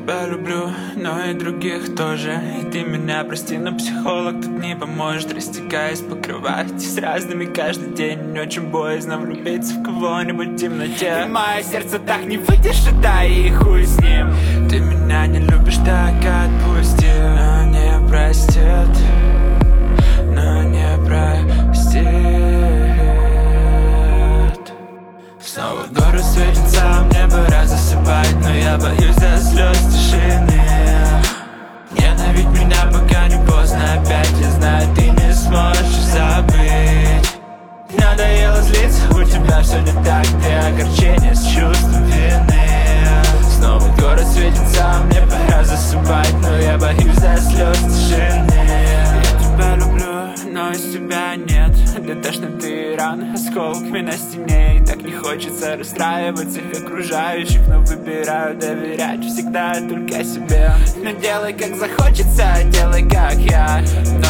тебя люблю, но и других тоже. И ты меня прости, но психолог тут не поможет. Растекаясь по кровати с разными каждый день. Очень боязно влюбиться в кого-нибудь в темноте. И мое сердце так не выдержит, да и хуй с ним. Ты меня не любишь, так отпусти. Но не простит, но не простит. Снова город светится, мне пора засыпать, но я боюсь до слез тишины. Ненавидь меня, пока не поздно опять. Я знаю, ты не сможешь забыть. Надоело злиться, у тебя все не так. Ты огорчение с чувством вины. Снова город светится, мне пора засыпать, но я боюсь до слез тишины. Я тебя люблю, но из тебя нет. Для тошноты и ран осколками на стене. И так не хочется расстраивать всех окружающих, но выбираю доверять всегда только себе. Но делай как захочется, делай как я. Но